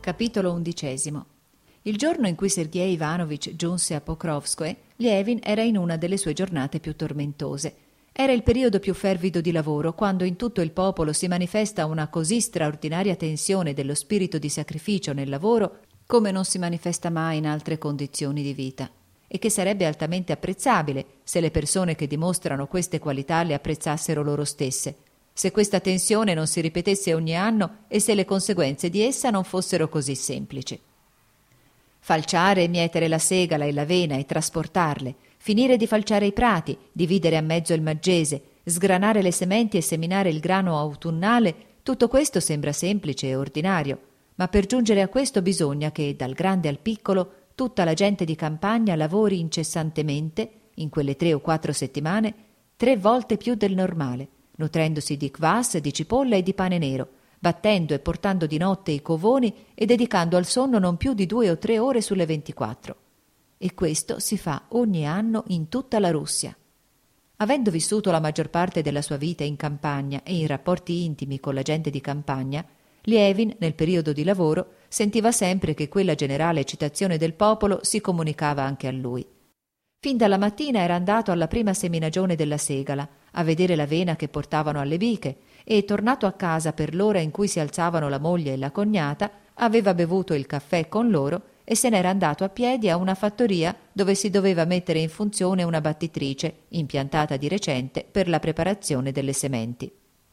Capitolo 11. Il giorno in cui Sergej Ivanovich giunse a Pokrovskoe, Lievin era in una delle sue giornate più tormentose. Era il periodo più fervido di lavoro, quando in tutto il popolo si manifesta una così straordinaria tensione dello spirito di sacrificio nel lavoro come non si manifesta mai in altre condizioni di vita, e che sarebbe altamente apprezzabile se le persone che dimostrano queste qualità le apprezzassero loro stesse, se questa tensione non si ripetesse ogni anno e se le conseguenze di essa non fossero così semplici. Falciare e mietere la segala e l'avena e trasportarle, finire di falciare i prati, dividere a mezzo il maggese, sgranare le sementi e seminare il grano autunnale, tutto questo sembra semplice e ordinario, ma per giungere a questo bisogna che, dal grande al piccolo, tutta la gente di campagna lavori incessantemente, in quelle 3 o 4 settimane, 3 volte più del normale, nutrendosi di kvass, di cipolla e di pane nero, battendo e portando di notte i covoni e dedicando al sonno non più di 2 o 3 ore sulle 24. E questo si fa ogni anno in tutta la Russia. Avendo vissuto la maggior parte della sua vita in campagna e in rapporti intimi con la gente di campagna, Lievin, nel periodo di lavoro, sentiva sempre che quella generale eccitazione del popolo si comunicava anche a lui. Fin dalla mattina era andato alla prima seminagione della segala, a vedere l'avena che portavano alle biche, e, tornato a casa per l'ora in cui si alzavano la moglie e la cognata, aveva bevuto il caffè con loro e se n'era andato a piedi a una fattoria dove si doveva mettere in funzione una battitrice, impiantata di recente per la preparazione delle sementi.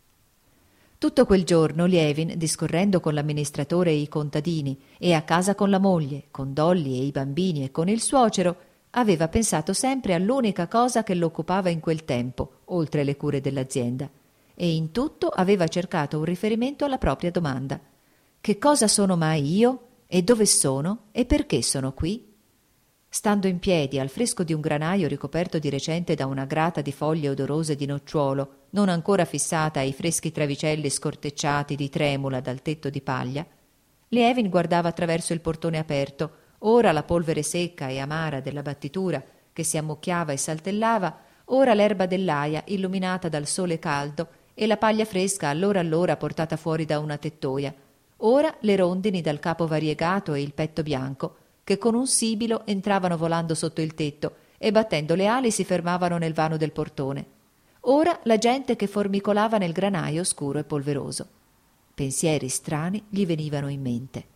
Tutto quel giorno Lievin, discorrendo con l'amministratore e i contadini, e a casa con la moglie, con Dolly e i bambini e con il suocero, aveva pensato sempre all'unica cosa che lo occupava in quel tempo, oltre le cure dell'azienda, e in tutto aveva cercato un riferimento alla propria domanda: che cosa sono mai io? E dove sono? E perché sono qui? Stando in piedi al fresco di un granaio ricoperto di recente da una grata di foglie odorose di nocciuolo, non ancora fissata ai freschi travicelli scortecciati di tremula dal tetto di paglia, Lievin guardava attraverso il portone aperto, ora la polvere secca e amara della battitura che si ammucchiava e saltellava, ora l'erba dell'aia illuminata dal sole caldo e la paglia fresca allora portata fuori da una tettoia, ora le rondini dal capo variegato e il petto bianco, che con un sibilo entravano volando sotto il tetto e battendo le ali si fermavano nel vano del portone, ora la gente che formicolava nel granaio scuro e polveroso. Pensieri strani gli venivano in mente.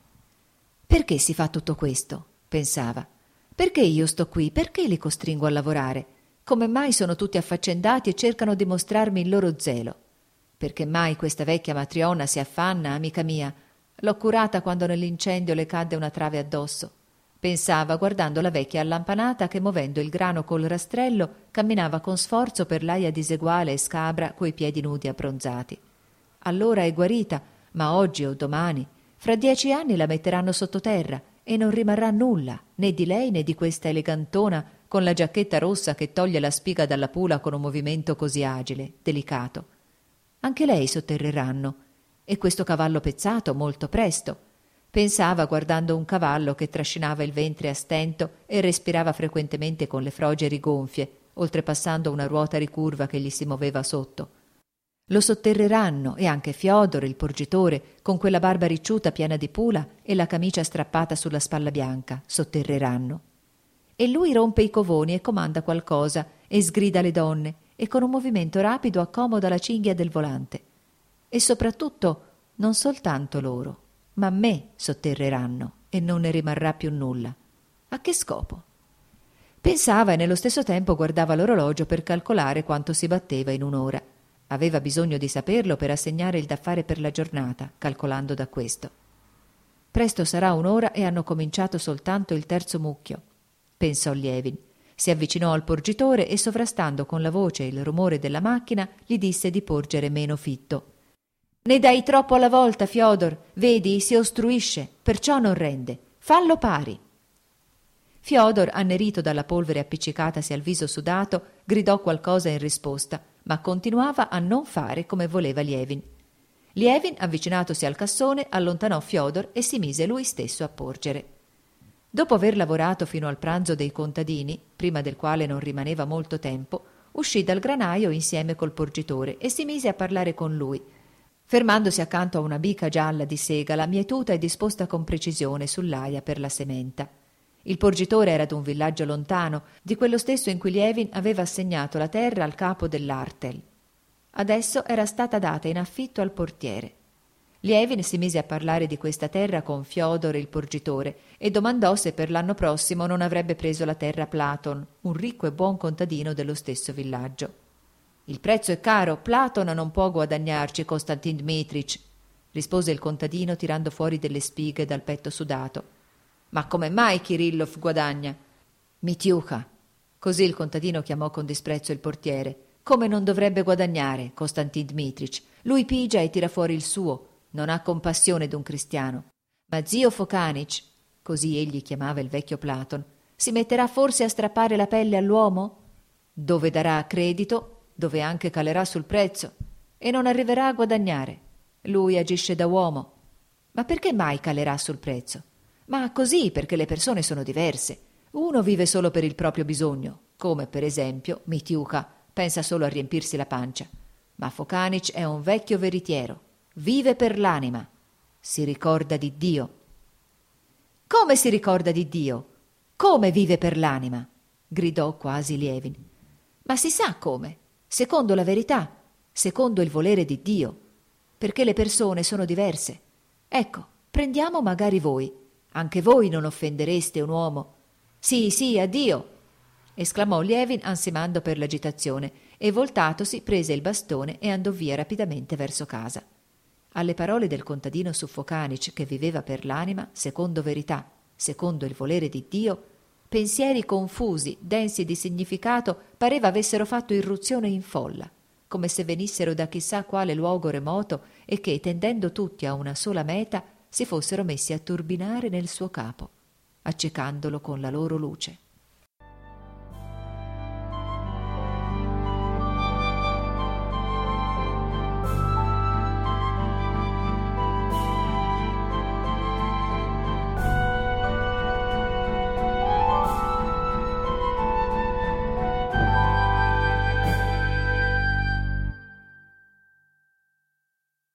Perché si fa tutto questo? Pensava. Perché io sto qui? Perché li costringo a lavorare? Come mai sono tutti affaccendati e cercano di mostrarmi il loro zelo? Perché mai questa vecchia matriona si affanna, amica mia? L'ho curata quando nell'incendio le cadde una trave addosso. Pensava, guardando la vecchia allampanata che, muovendo il grano col rastrello, camminava con sforzo per l'aia diseguale e scabra coi piedi nudi abbronzati. Allora è guarita, ma oggi o domani, fra 10 anni la metteranno sottoterra e non rimarrà nulla, né di lei né di questa elegantona con la giacchetta rossa che toglie la spiga dalla pula con un movimento così agile, delicato. Anche lei sotterreranno, e questo cavallo pezzato molto presto. Pensava guardando un cavallo che trascinava il ventre a stento e respirava frequentemente con le froge gonfie, oltrepassando una ruota ricurva che gli si muoveva sotto. Lo sotterreranno, e anche Fiodor, il porgitore, con quella barba ricciuta piena di pula e la camicia strappata sulla spalla bianca, sotterreranno. E lui rompe i covoni e comanda qualcosa e sgrida le donne e con un movimento rapido accomoda la cinghia del volante. E soprattutto non soltanto loro, ma me sotterreranno e non ne rimarrà più nulla. A che scopo? Pensava e nello stesso tempo guardava l'orologio per calcolare quanto si batteva in un'ora. Aveva bisogno di saperlo per assegnare il da fare per la giornata, calcolando da questo. Presto sarà un'ora e hanno cominciato soltanto il terzo mucchio, pensò Lievin. Si avvicinò al porgitore e, sovrastando con la voce il rumore della macchina, gli disse di porgere meno fitto. Ne dai troppo alla volta, Fiodor, vedi, si ostruisce, perciò non rende. Fallo pari. Fiodor, annerito dalla polvere appiccicatasi al viso sudato, gridò qualcosa in risposta, ma continuava a non fare come voleva Lievin. Lievin, avvicinatosi al cassone, allontanò Fiodor e si mise lui stesso a porgere. Dopo aver lavorato fino al pranzo dei contadini, prima del quale non rimaneva molto tempo, uscì dal granaio insieme col porgitore e si mise a parlare con lui. fermandosi accanto a una bica gialla di segala mietuta e disposta con precisione sull'aia per la sementa. Il porgitore era d'un villaggio lontano, di quello stesso in cui Lievin aveva assegnato la terra al capo dell'Artel. Adesso era stata data in affitto al portiere. Lievin si mise a parlare di questa terra con Fiodor il porgitore e domandò se per l'anno prossimo non avrebbe preso la terra Platon, un ricco e buon contadino dello stesso villaggio. «Il prezzo è caro, Platon non può guadagnarci, Konstantin Dmitrich», rispose il contadino tirando fuori delle spighe dal petto sudato. «Ma come mai Kirillov guadagna?» «Mitiucha», così il contadino chiamò con disprezzo il portiere. «Come non dovrebbe guadagnare, Konstantin Dmitrich? Lui pigia e tira fuori il suo, non ha compassione d'un cristiano. Ma zio Fokanich», così egli chiamava il vecchio Platon, «si metterà forse a strappare la pelle all'uomo? Dove darà credito, dove anche calerà sul prezzo, e non arriverà a guadagnare. Lui agisce da uomo. Ma perché mai calerà sul prezzo? Ma così, perché le persone sono diverse. Uno vive solo per il proprio bisogno, come per esempio Mitiucha pensa solo a riempirsi la pancia. Ma Fokanich è un vecchio veritiero, vive per l'anima, si ricorda di Dio». «Come si ricorda di Dio? Come vive per l'anima?» gridò quasi Lievin. «Ma si sa come, secondo la verità, secondo il volere di Dio, perché le persone sono diverse. Ecco, prendiamo magari voi. Anche voi non offendereste un uomo». «Sì, sì, addio!» esclamò Lievin ansimando per l'agitazione e voltatosi prese il bastone e andò via rapidamente verso casa. Alle parole del contadino su Fokanich che viveva per l'anima, secondo verità, secondo il volere di Dio, pensieri confusi, densi di significato, pareva avessero fatto irruzione in folla, come se venissero da chissà quale luogo remoto e che, tendendo tutti a una sola meta, si fossero messi a turbinare nel suo capo, accecandolo con la loro luce.